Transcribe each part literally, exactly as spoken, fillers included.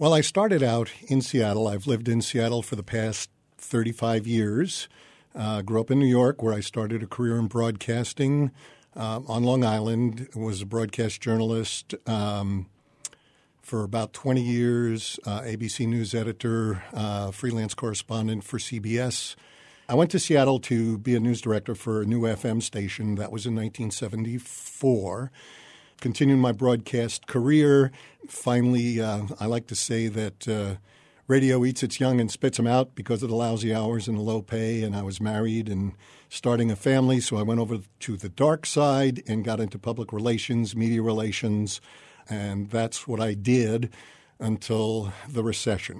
Well, I started out in Seattle. I've lived in Seattle for the past thirty-five years. Uh, grew up in New York, where I started a career in broadcasting. Uh, on Long Island, was a broadcast journalist um, for about twenty years, uh, A B C News editor, uh, freelance correspondent for C B S. I went to Seattle to be a news director for a new F M station. That was in nineteen seventy-four. Continued my broadcast career. Finally, uh, I like to say that uh, radio eats its young and spits them out because of the lousy hours and the low pay. And I was married and starting a family, so I went over to the dark side and got into public relations, media relations, and that's what I did until the recession.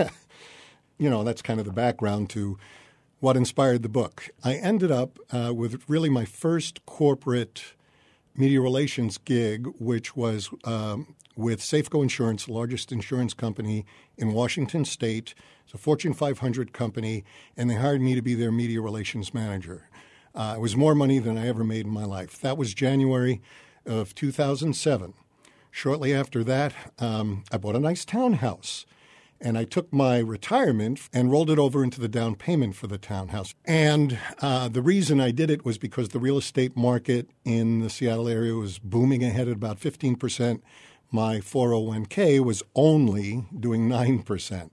You know, that's kind of the background to what inspired the book. I ended up uh, with really my first corporate media relations gig, which was um, with Safeco Insurance, the largest insurance company in Washington State. It's a Fortune five hundred company, and they hired me to be their media relations manager. Uh, it was more money than I ever made in my life. That was January of two thousand seven. Shortly after that, um, I bought a nice townhouse. And I took my retirement and rolled it over into the down payment for the townhouse. And uh, the reason I did it was because the real estate market in the Seattle area was booming ahead at about fifteen percent. My four oh one k was only doing nine percent.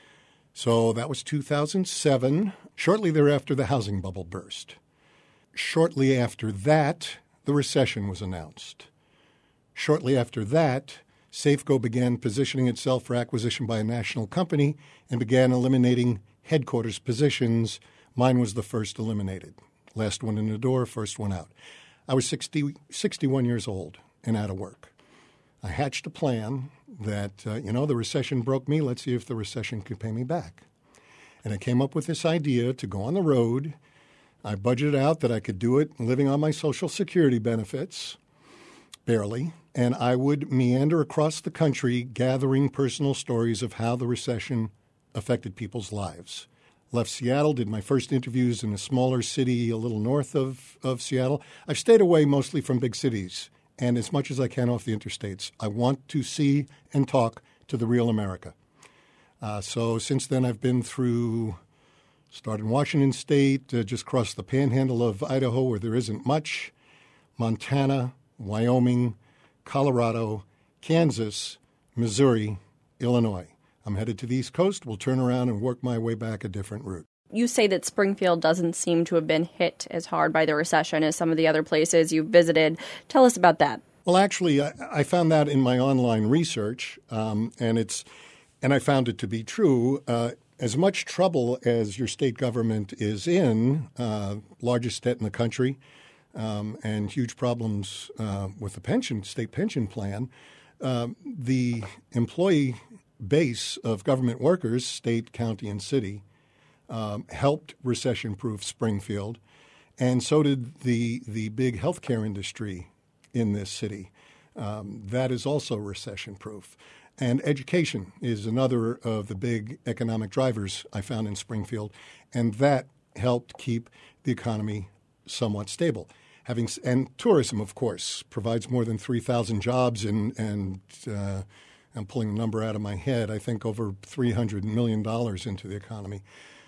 So that was two thousand seven. Shortly thereafter, the housing bubble burst. Shortly after that, the recession was announced. Shortly after that, Safeco began positioning itself for acquisition by a national company and began eliminating headquarters positions. Mine was the first eliminated. Last one in the door, first one out. I was sixty, sixty-one years old and out of work. I hatched a plan that, uh, you know, the recession broke me. Let's see if the recession could pay me back. And I came up with this idea to go on the road. I budgeted out that I could do it living on my Social Security benefits, barely. And I would meander across the country gathering personal stories of how the recession affected people's lives. Left Seattle, did my first interviews in a smaller city a little north of, of Seattle. I've stayed away mostly from big cities and as much as I can off the interstates. I want to see and talk to the real America. Uh, so since then I've been through, started in Washington State, uh, just crossed the panhandle of Idaho where there isn't much, Montana, Wyoming, Colorado, Kansas, Missouri, Illinois. I'm headed to the East Coast. We'll turn around and work my way back a different route. You say that Springfield doesn't seem to have been hit as hard by the recession as some of the other places you've visited. Tell us about that. Well, actually, I, I found that in my online research, um, and it's and I found it to be true. Uh, as much trouble as your state government is in, uh, largest state in the country, Um, and huge problems uh, with the pension, state pension plan, uh, the employee base of government workers, state, county, and city, um, helped recession-proof Springfield, and so did the the big healthcare industry in this city. Um, that is also recession-proof. And education is another of the big economic drivers I found in Springfield, and that helped keep the economy somewhat stable. Having and tourism, of course, provides more than three thousand jobs, and and uh, I'm pulling the number out of my head. I think over three hundred million dollars into the economy.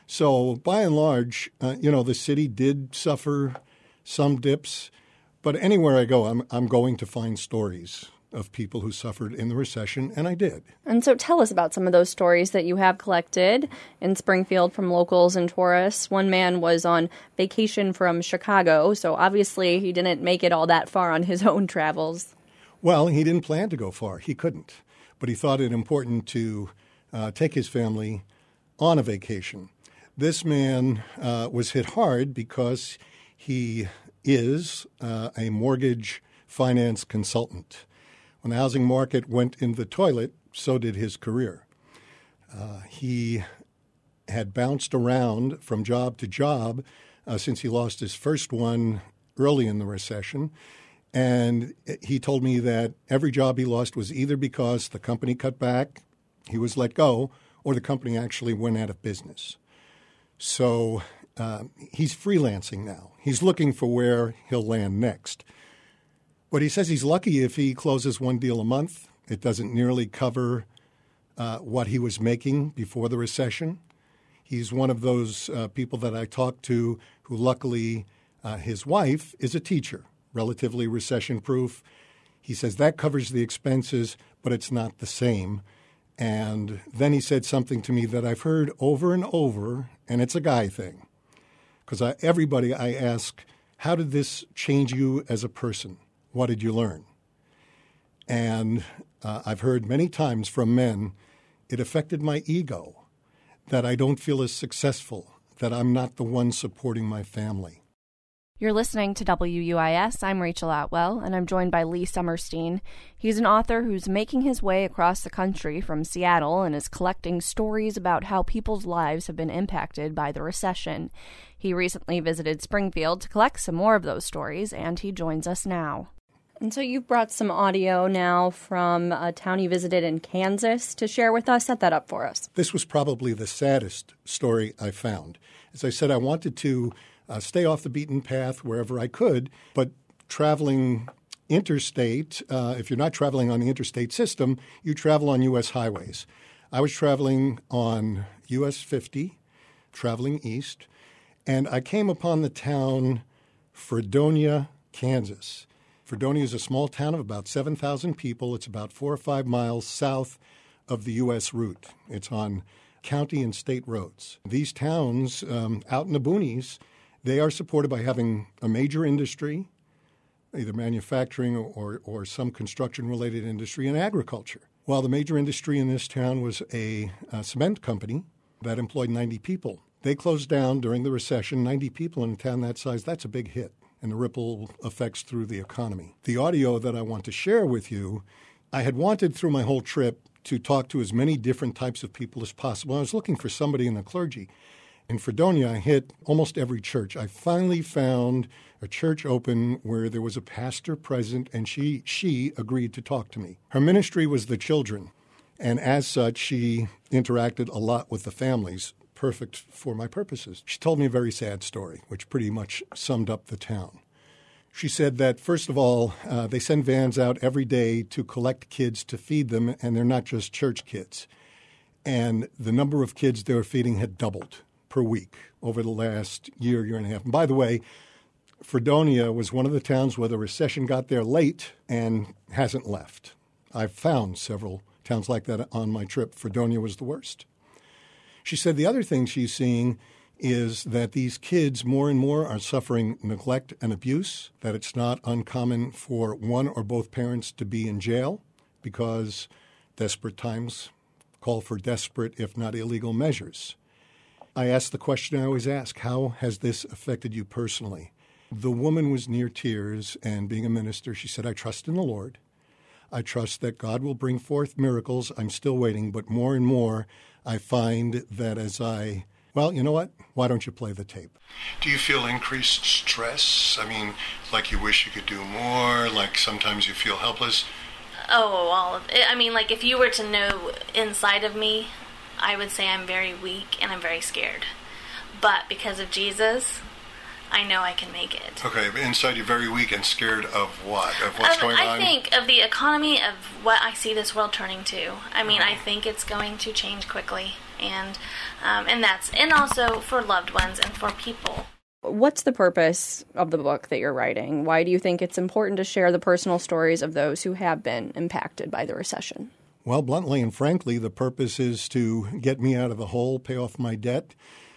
So by and large, uh, you know, the city did suffer some dips, but anywhere I go, I'm I'm going to find stories of people who suffered in the recession, and I did. And so tell us about some of those stories that you have collected in Springfield from locals and tourists. One man was on vacation from Chicago, so obviously he didn't make it all that far on his own travels. Well, he didn't plan to go far. He couldn't. But he thought it important to uh, take his family on a vacation. This man uh, was hit hard because he is uh, a mortgage finance consultant. When the housing market went in the toilet, so did his career. Uh, he had bounced around from job to job uh, since he lost his first one early in the recession. And he told me that every job he lost was either because the company cut back, he was let go, or the company actually went out of business. So uh, he's freelancing now. He's looking for where he'll land next. But he says he's lucky if he closes one deal a month. It doesn't nearly cover uh, what he was making before the recession. He's one of those uh, people that I talked to who luckily uh, his wife is a teacher, relatively recession-proof. He says that covers the expenses, but it's not the same. And then he said something to me that I've heard over and over, and it's a guy thing. Because everybody I ask, how did this change you as a person? What did you learn? And uh, I've heard many times from men, it affected my ego, that I don't feel as successful, that I'm not the one supporting my family. You're listening to W U I S. I'm Rachel Atwell, and I'm joined by Lee Summerstein. He's an author who's making his way across the country from Seattle and is collecting stories about how people's lives have been impacted by the recession. He recently visited Springfield to collect some more of those stories, and he joins us now. And so you've brought some audio now from a town you visited in Kansas to share with us. Set that up for us. This was probably the saddest story I found. As I said, I wanted to Uh, stay off the beaten path wherever I could, but traveling interstate, uh, if you're not traveling on the interstate system, you travel on U S highways. I was traveling on U S fifty, traveling east, and I came upon the town Fredonia, Kansas. Fredonia is a small town of about seven thousand people. It's about four or five miles south of the U S route. It's on county and state roads. These towns um, out in the boonies, they are supported by having a major industry, either manufacturing or, or some construction-related industry, and agriculture. While the major industry in this town was a, a cement company that employed ninety people. They closed down during the recession. ninety people in a town that size, that's a big hit, and the ripple effects through the economy. The audio that I want to share with you, I had wanted through my whole trip to talk to as many different types of people as possible. I was looking for somebody in the clergy. In Fredonia, I hit almost every church. I finally found a church open where there was a pastor present, and she she agreed to talk to me. Her ministry was the children, and as such, she interacted a lot with the families, perfect for my purposes. She told me a very sad story, which pretty much summed up the town. She said that, first of all, uh, they send vans out every day to collect kids to feed them, and they're not just church kids. And the number of kids they were feeding had doubled per week over the last year, year and a half. And by the way, Fredonia was one of the towns where the recession got there late and hasn't left. I've found several towns like that on my trip. Fredonia was the worst. She said the other thing she's seeing is that these kids more and more are suffering neglect and abuse, that it's not uncommon for one or both parents to be in jail because desperate times call for desperate, if not illegal, measures. I asked the question I always ask, how has this affected you personally? The woman was near tears, and being a minister, she said, I trust in the Lord. I trust that God will bring forth miracles. I'm still waiting, but more and more I find that as I, well, you know what? Why don't you play the tape? Do you feel increased stress? I mean, like you wish you could do more, like sometimes you feel helpless? Oh, all of it. I mean, like if you were to know inside of me, I would say I'm very weak and I'm very scared. But because of Jesus, I know I can make it. Okay, but inside you're very weak and scared of what? Of what's um, going I on? I think of the economy, of what I see this world turning to. I mean, uh-huh. I think it's going to change quickly. And um, and that's and also for loved ones and for people. What's the purpose of the book that you're writing? Why do you think it's important to share the personal stories of those who have been impacted by the recession? Well, bluntly and frankly, the purpose is to get me out of the hole, pay off my debt.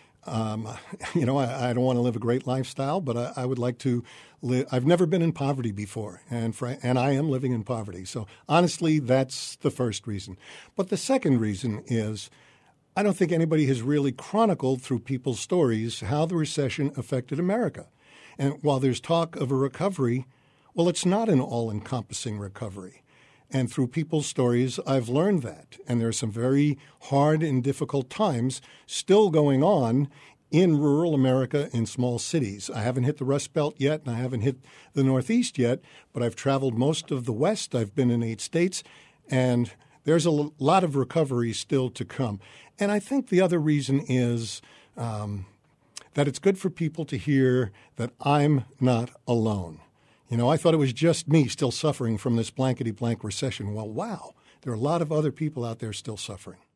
Um, you know, I, I don't want to live a great lifestyle, but I, I would like to live. I've never been in poverty before, and fr- and I am living in poverty. So honestly, that's the first reason. But the second reason is I don't think anybody has really chronicled through people's stories how the recession affected America. And while there's talk of a recovery, well, it's not an all-encompassing recovery. And through people's stories, I've learned that. And there are some very hard and difficult times still going on in rural America in small cities. I haven't hit the Rust Belt yet, and I haven't hit the Northeast yet, but I've traveled most of the West. I've been in eight states, and there's a lot of recovery still to come. And I think the other reason is um, that it's good for people to hear that I'm not alone. You know, I thought it was just me still suffering from this blankety-blank recession. Well, wow, there are a lot of other people out there still suffering.